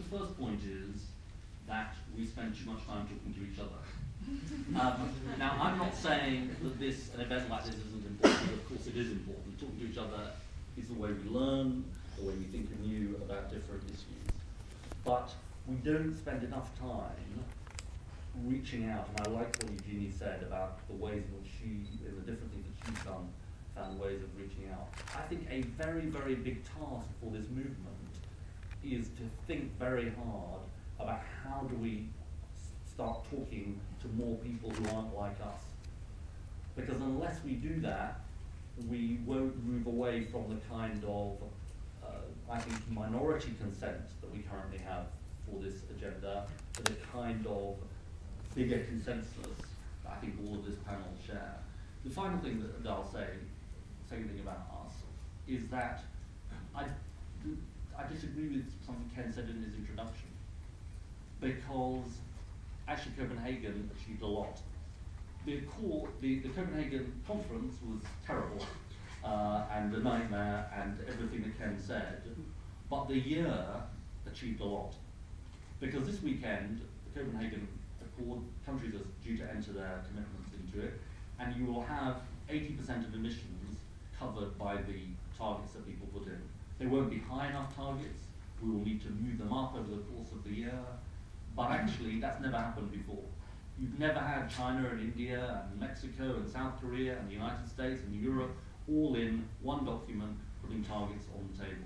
first point is that we spend too much time talking to each other. Now, I'm not saying that an event like this isn't important. Of course, it is important. Talking to each other is the way we learn, the way we think anew about different issues. But we don't spend enough time reaching out, and I like what Eugenie said about the ways in which in the different things that she's done, found ways of reaching out. I think a very, very big task for this movement is to think very hard about how do we start talking to more people who aren't like us. Because unless we do that, we won't move away from the kind of, I think, minority consent that we currently have for this agenda, to the kind of bigger consensus that I think all of this panel share. The final thing that I'll say, second thing about us, is that I disagree with something Ken said in his introduction. Because actually Copenhagen achieved a lot. The Copenhagen conference was terrible and a nightmare and everything that Ken said, but the year achieved a lot. Because this weekend, the Copenhagen Accord, countries are due to enter their commitments into it, and you will have 80% of emissions covered by the targets that people put in. They won't be high enough targets. We will need to move them up over the course of the year. But actually, that's never happened before. You've never had China and India and Mexico and South Korea and the United States and Europe all in one document putting targets on the table.